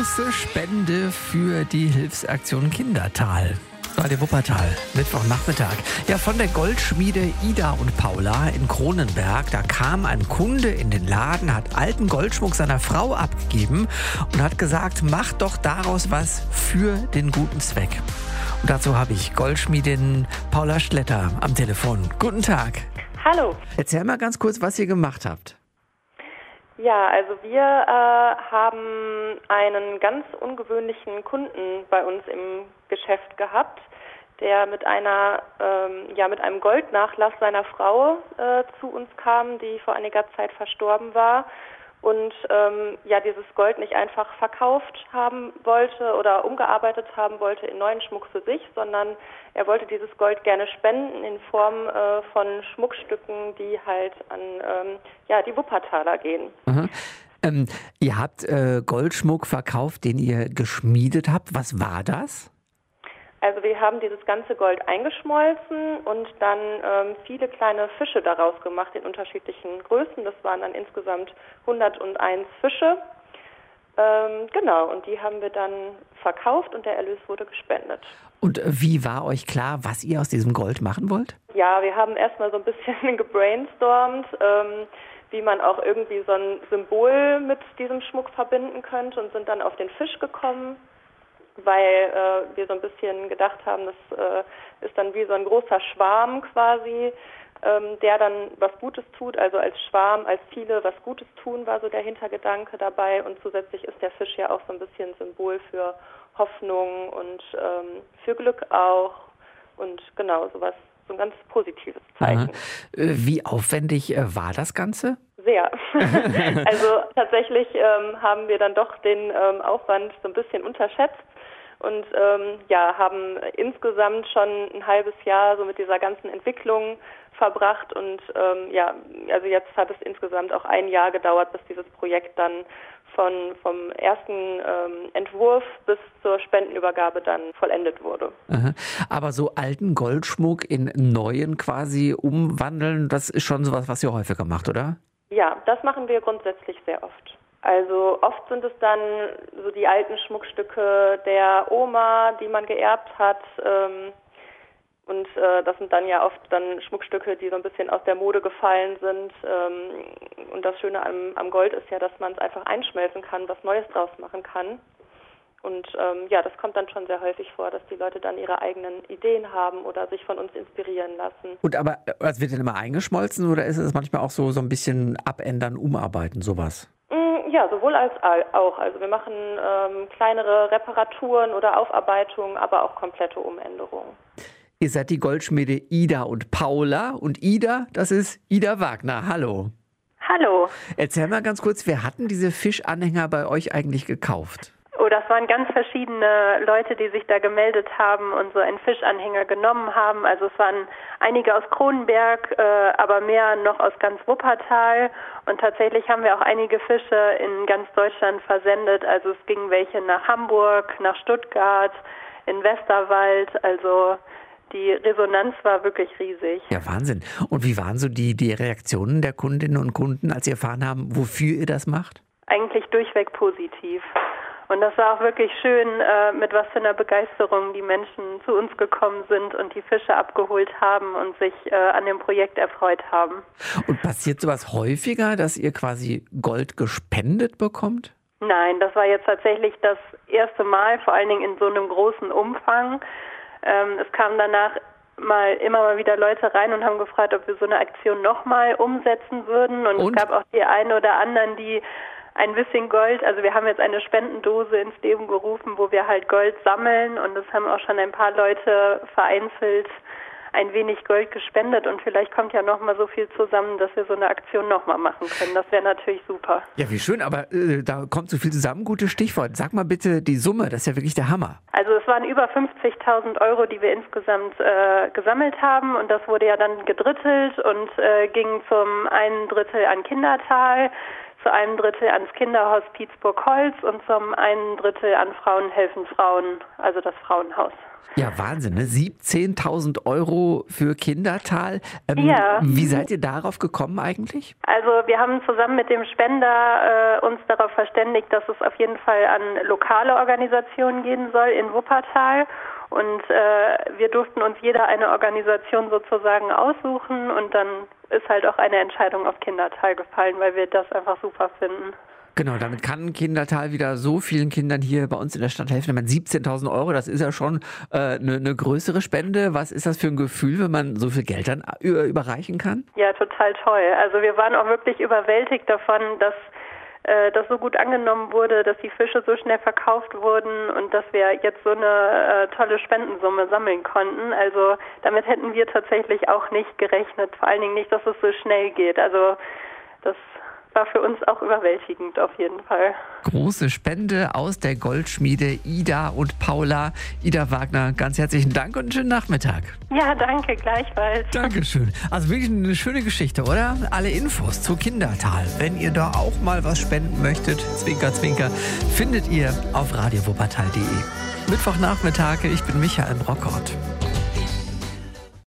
große Spende für die Hilfsaktion Kindertal. Radio Wuppertal, Mittwochnachmittag. Ja, von der Goldschmiede Ida und Paula in Kronenberg. Da kam ein Kunde in den Laden, hat alten Goldschmuck seiner Frau abgegeben und hat gesagt, mach doch daraus was für den guten Zweck. Und dazu habe ich Goldschmiedin Paula Schletter am Telefon. Guten Tag. Hallo. Erzähl mal ganz kurz, was ihr gemacht habt. Ja, also wir haben einen ganz ungewöhnlichen Kunden bei uns im Geschäft gehabt, der mit einem Goldnachlass seiner Frau zu uns kam, die vor einiger Zeit verstorben war und dieses Gold nicht einfach verkauft haben wollte oder umgearbeitet haben wollte in neuen Schmuck für sich, sondern er wollte dieses Gold gerne spenden in Form von Schmuckstücken, die halt an die Wuppertaler gehen. Ihr habt Goldschmuck verkauft, den ihr geschmiedet habt. Was war das? Also wir haben dieses ganze Gold eingeschmolzen und dann viele kleine Fische daraus gemacht in unterschiedlichen Größen. Das waren dann insgesamt 101 Fische. Und die haben wir dann verkauft und der Erlös wurde gespendet. Und wie war euch klar, was ihr aus diesem Gold machen wollt? Ja, wir haben erstmal so ein bisschen gebrainstormt, wie man auch irgendwie so ein Symbol mit diesem Schmuck verbinden könnte und sind dann auf den Fisch gekommen, weil wir so ein bisschen gedacht haben, das ist dann wie so ein großer Schwarm quasi, der dann was Gutes tut, also als Schwarm, als viele was Gutes tun, war so der Hintergedanke dabei und zusätzlich ist der Fisch ja auch so ein bisschen Symbol für Hoffnung und für Glück auch und genau, sowas, so ein ganz positives Zeichen. Wie aufwendig war das Ganze? Sehr. Also tatsächlich haben wir dann doch den Aufwand so ein bisschen unterschätzt und haben insgesamt schon ein halbes Jahr so mit dieser ganzen Entwicklung verbracht und also jetzt hat es insgesamt auch ein Jahr gedauert, bis dieses Projekt dann vom ersten Entwurf bis zur Spendenübergabe dann vollendet wurde. Aber so alten Goldschmuck in neuen quasi umwandeln, das ist schon sowas, was ihr häufiger macht, oder? Ja, das machen wir grundsätzlich sehr oft. Also oft sind es dann so die alten Schmuckstücke der Oma, die man geerbt hat. Und das sind dann ja oft dann Schmuckstücke, die so ein bisschen aus der Mode gefallen sind. Und das Schöne am Gold ist ja, dass man es einfach einschmelzen kann, was Neues draus machen kann. Und das kommt dann schon sehr häufig vor, dass die Leute dann ihre eigenen Ideen haben oder sich von uns inspirieren lassen. Und aber es wird denn immer eingeschmolzen oder ist es manchmal auch so ein bisschen abändern, umarbeiten, sowas? Ja, sowohl als auch. Also wir machen kleinere Reparaturen oder Aufarbeitungen, aber auch komplette Umänderungen. Ihr seid die Goldschmiede Ida und Paula und Ida, das ist Ida Wagner. Hallo. Hallo. Erzähl mal ganz kurz, wer hatten diese Fischanhänger bei euch eigentlich gekauft? Oh, das waren ganz verschiedene Leute, die sich da gemeldet haben und so einen Fischanhänger genommen haben. Also es waren einige aus Kronenberg, aber mehr noch aus ganz Wuppertal. Und tatsächlich haben wir auch einige Fische in ganz Deutschland versendet. Also es gingen welche nach Hamburg, nach Stuttgart, in Westerwald. Also die Resonanz war wirklich riesig. Ja, Wahnsinn. Und wie waren so die Reaktionen der Kundinnen und Kunden, als sie erfahren haben, wofür ihr das macht? Eigentlich durchweg positiv. Und das war auch wirklich schön, mit was für einer Begeisterung die Menschen zu uns gekommen sind und die Fische abgeholt haben und sich an dem Projekt erfreut haben. Und passiert sowas häufiger, dass ihr quasi Gold gespendet bekommt? Nein, das war jetzt tatsächlich das erste Mal, vor allen Dingen in so einem großen Umfang. Es kamen danach immer mal wieder Leute rein und haben gefragt, ob wir so eine Aktion nochmal umsetzen würden. Und es gab auch die einen oder anderen, die ein bisschen Gold, also wir haben jetzt eine Spendendose ins Leben gerufen, wo wir halt Gold sammeln und es haben auch schon ein paar Leute vereinzelt ein wenig Gold gespendet und vielleicht kommt ja nochmal so viel zusammen, dass wir so eine Aktion nochmal machen können. Das wäre natürlich super. Ja, wie schön, aber da kommt so viel zusammen, gutes Stichwort. Sag mal bitte die Summe, das ist ja wirklich der Hammer. Also es waren über 50.000 Euro, die wir insgesamt gesammelt haben und das wurde ja dann gedrittelt und ging zum einen Drittel an Kindertal, zu einem Drittel ans Kinderhospiz Burgholz und zum einen Drittel an Frauen helfen Frauen, also das Frauenhaus. Ja, Wahnsinn, ne? 17.000 € für Kindertal. Ja. Wie seid ihr darauf gekommen eigentlich? Also wir haben zusammen mit dem Spender uns darauf verständigt, dass es auf jeden Fall an lokale Organisationen gehen soll in Wuppertal. Und wir durften uns jeder eine Organisation sozusagen aussuchen und dann ist halt auch eine Entscheidung auf Kindertal gefallen, weil wir das einfach super finden. Genau, damit kann Kindertal wieder so vielen Kindern hier bei uns in der Stadt helfen. Ich meine, 17.000 €, das ist ja schon eine größere Spende. Was ist das für ein Gefühl, wenn man so viel Geld dann überreichen kann? Ja, total toll. Also wir waren auch wirklich überwältigt davon, dass das so gut angenommen wurde, dass die Fische so schnell verkauft wurden und dass wir jetzt so eine tolle Spendensumme sammeln konnten. Also damit hätten wir tatsächlich auch nicht gerechnet. Vor allen Dingen nicht, dass es so schnell geht. Also das war für uns auch überwältigend auf jeden Fall. Große Spende aus der Goldschmiede Ida und Paula. Ida Wagner, ganz herzlichen Dank und einen schönen Nachmittag. Ja, danke, gleichfalls. Dankeschön. Also wirklich eine schöne Geschichte, oder? Alle Infos zu Kindertal, wenn ihr da auch mal was spenden möchtet, Zwinker, Zwinker, findet ihr auf radiowuppertal.de. Mittwochnachmittage, ich bin Michael Brockort.